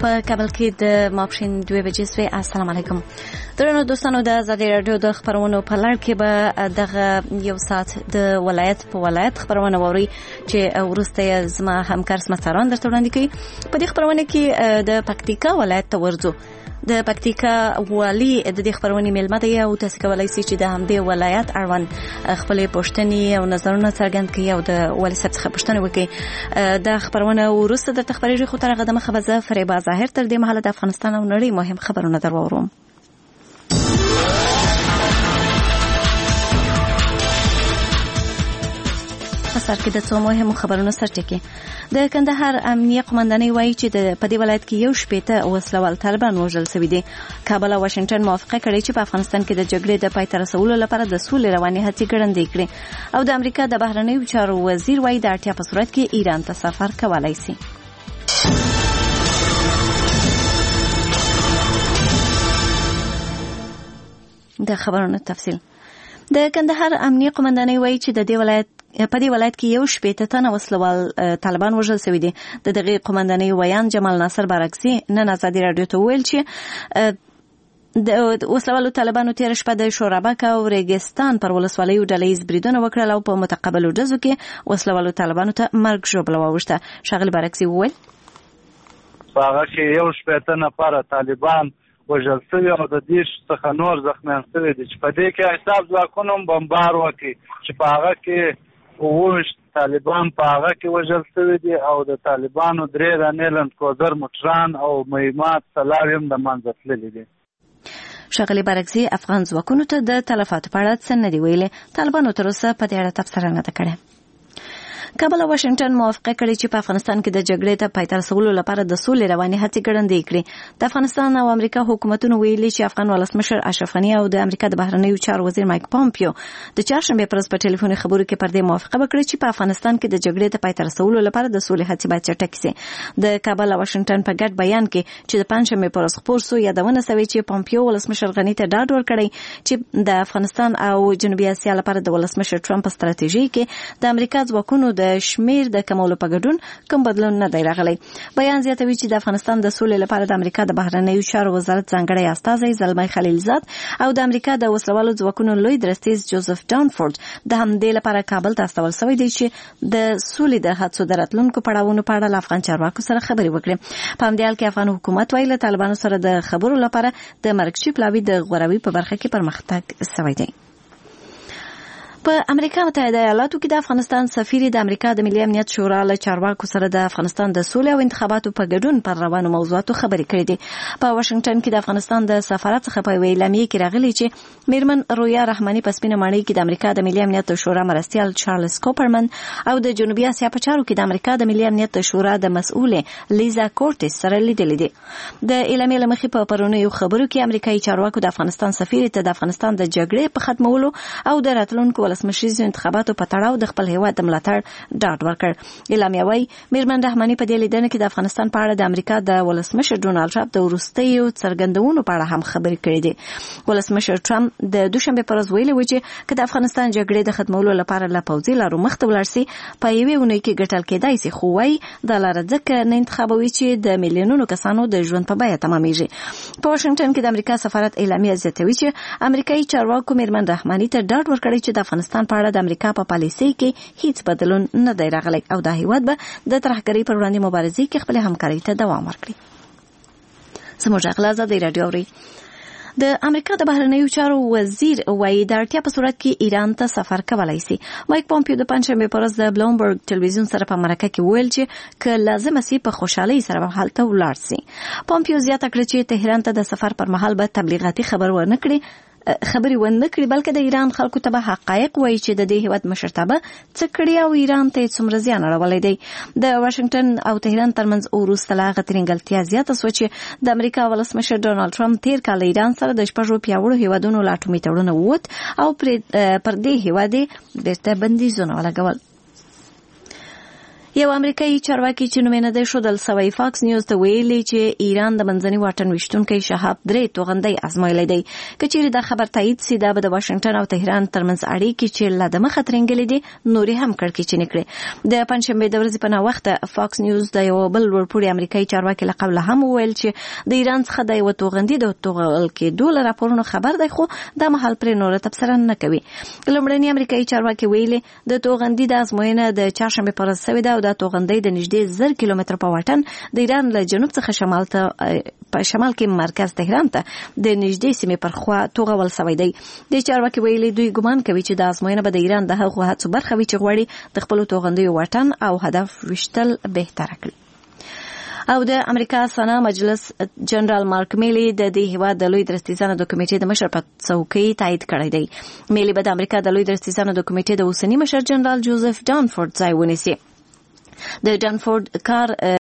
په کابل کې د ماپښین 2 بجې سوی. السلام علیکم درنو دوستانو، د ازادي رادیو د خبرونو په لړ کې به دغه یو ساعت د ولایت په ولایت خبرونه ووري چې ورسته زما همکار سمتران درته وړاندې کوي. په دې خبرونه کې د پکتیکا ولایت ته ورځو. د پکتیکا والی د دې خبرونې میلمه دی او تاسو کولای شئ چې د همدې ولایت اړوند خپل پوښتنې او نظرونه څرګند کړئ او د والي صاحب څخه پوښتنه وکړئ. د خبرونه ورسته د تخبري خو تر غدمه خبره فریبا ظاهر تر دې مهاله د افغانستان او نړۍ مهم خبرونه درووروم. سر کې د څو مهمو خبرونو سرټکی. د کندهار امنیه قومندانۍ وایي چې په دې ولایت کې یو شپېته وسلوال طالبان وژل شوي دي. کابل او واشنگټن موافقه کړې چې په افغانستان کې د جګړې د پای ته رسولو لپاره د سولې رواني هڅې ګړندۍ کړي. او د امریکا د بهرنیو چارو وزیر وایي د اړتیا په صورت کې ایران ته سفر کولای شي. د خبرونو تفصیل. د کندهار امنیه قومندانۍ وایي چې د دې ولایت کې یو شپېته تنه وسلوال طالبان وژل شوي دي. د دغه قومندانۍ ویان جمال ناصر بارکزي نن ازادي رادیو ته ویل چې د وسلوالو طالبانو تیر شپه د شورابک او ریګستان پر ولسوالیو ډلهیز بریدونه وکړل او په متقابلو ډزو کې وسلوالو طالبانو ته مرګ ژوبله واوښته. ښاغلي بارکزي وویل هغه کې یو شپېته نفره طالبان وژل شوي او د دې څخه نور زخمیان شوي دي چې په دې کې حساب ځواکونه هم بمبار وکړي چې په هغه کې 28 طالبان په هغه کې وژل شوي دي او د طالبانو 3 رانې لنډکوزر موټران او مهمات سلاوي هم د منځه تللي دي. ښاغلي بارکزي افغان ځواکونو ته د تلفاتو په اړه څه نه دي ویلي. طالبانو تر اوسه په دې اړه تبصره نه ده کړې. کابل او واشنگټن موافقه کړې چې په افغانستان کې د جګړې ته پای ته رسولو لپاره د سولې رواني هڅې ګړندۍ کړي. د افغانستان او امریکا حکومتونو ویلي چې افغان ولسمشر اشرف غني او د امریکا د بهرنیو چارو وزیر مایک پامپیو د چهارشنبه پر ورځ په ټلیفوني خبرو کې پر دې موافقه وکړه چې په افغانستان کې د جګړې ته پای ته رسولو لپاره د سولې هڅې باید چټکې شي. د کابل او واشنگټن په ګډ بیان کې چې د پنځشنبه پر ورځ خپور شو یادونه شوې چې پامپیو ولسمشر غني ته ډاډ ورکړی چې د افغانستان او جنوبي اسیا لپاره د ولسمشر ټرمپ ستراتیژي کې د امریکا ځواکونو د شمیر د کمولو په ګډون کوم بدلون نه دی راغلی. بیان زیاتوي چې د افغانستان د سولې لپاره د امریکا د بهرنیو چارو وزارت ځانګړی استازی زلمي خلیلزاد او د امریکا د وسلوالو ځواکونو لوی درستیز جوزف ډانفورد د همدې لپاره کابل ته استول شوی دی چې د سولې د هڅو د راتلونکو پړاوونو په اړه له افغان چارواکو سره خبرې وکړي. په همدې حال کې افغان حکومت وایي له طالبانو سره د خبرو لپاره د مرکزي پلاوي د غوروي په برخه کې پرمختګ شوی دی. په امریکا متحده ایالاتو کې د افغانستان سفیر د امریکا د ملي امنیت شورا له چارواکو سره د افغانستان د سولې او انتخاباتو په ګډون پر روانو موضوعاتو خبرې کړې دي. په واشنگټن کې د افغانستان د سفارت څخه په اعلامیه کې راغلي چې میرمن رویا رحماني په سپینه ماڼۍ کې د امریکا د ملي امنیت شورا مرستیال چارلز کوپرمن او د جنوبي اسیا په چارو کې د امریکا د ملي امنیت شورا د مسؤلې لیزا کورټس سره لیدلې دي. د اعلامیې لمخې په پرونیو خبرو کې امریکایي چارواکو د افغانستان سفیر ته د افغانستان د جګړې په ختمولو او د راتلونکو ولسمشریزو انتخاباتو په تړاو د خپل هیواد د ملاتړ ډاډ ورکړ. اعلامیه وايي میرمن رحماني په دې لیدنه کې د افغانستان په اړه د امریکا د ولسمشر ډونالډ ټرمپ د وروستیو څرګندونو په اړه هم خبرې کړې دي. ولسمشر ټرمپ د دوشنبه پر ورځ ویلي و چې که د افغانستان جګړې د ختمولو لپاره له پوځي لارو مخته ولاړ شي په یوې اونۍ کې ګټل کېدای شي، خو وايي دا لاره ځکه نه انتخابوي چې د میلیونونو کسانو د ژوند په بیه تمامېږي. په واشنگټن کې د امریکا سفارت اعلامیه زیاتوي چې امریکایي چارواکو میرمن رحماني ته ډاډ ورکړی چې د افغانستان په اړه د امریکا په پالیسۍ کې هیڅ بدلون نه دی راغلی او دا هیواد به د ترهګرۍ پر وړاندې مبارزې کې خپل همکارۍ ته دوام ورکړي. زموږ اغلا ازادي رادیو اوري. د امریکا د بهرنیو چارو وزیر وایي د اړتیا په صورت کې ایران ته سفر کولای شي. مایک پامپیو د پنځشنبه پر ورځ د بلومبرګ ټلویزیون سره په مرکه کې ویل چې که لازم شي په خوشحالۍ سره هلته ولاړ شي. پامپیو زیاته کړه چې تهران ته د سفر پر مهال به تبلیغاتي خبرې ونه کړي بلکې د ایران خلکو ته به حقایق وایي چې د دې هیواد مشرتابه څه کړي او ایران ته څومره زیان اړولی دی. د واشنگټن او تهران ترمنځ وروسته له هغه ترینګلتیا زیاته شوه چې د امریکا ولسمشر ډونالډ ټرمپ تیر کال ایران سره د 6 پیاوړو هیوادونو له اټومي تړون ووت او پر دې هیواد بیرته بندیزونه ولګول. یو امریکایي چارواکي چې نوم یې نه دی ښودل سوی فاکس نیوز ته ویلي چې ایران د منځني واټن ویشتونکي شهاب 3 توغندۍ ازمایلی دی. که چیرې دا خبر تایید سي دا به د واشنګټن او تهران ترمنځ اړیکې چې له دمخه ترنګلې دي نورې هم کړکېچنې کړې. د پنجشنبې د ورځې په ناوخته فاکس نیوز د یو بل لوړپوړي امریکایي چارواکي له قبله هم وویل چې د ایران څخه د یوه توغندي د توغل کېدو له راپورونو خبر دی، خو دا مهال پرې نوره تبصره نه کوي. لومړني امریکایي چارواکي ویلي د توغندي د ازموینه د چهارشنبې په ورځ سوې ده او دا توغندۍ د نږدې 1000 کیلومتره په واټن د ایران له جنوب څخه شمال کې مرکز تهران ته د نږدې سیمې پر خوا توغول سوی دی. د چارواکي ویلي دوی ګمان کوي چې د ازموینه به د ایران د هغو هڅو برخه وي چې غواړي د خپلو توغندیو واټن او هدف ویشتل بهتره کړي. او د امریکا سنا مجلس جنرال مارک میلی د دې هیواد د لوی درستیزانو د کمیټې د مشر په څوکۍ تایید کړی دی. میلی به د امریکا د لوی درستیزانو د کمیټې د اوسني مشر جنرال جوزف ډانفورد ځای ونیسي. د ډانفورد کار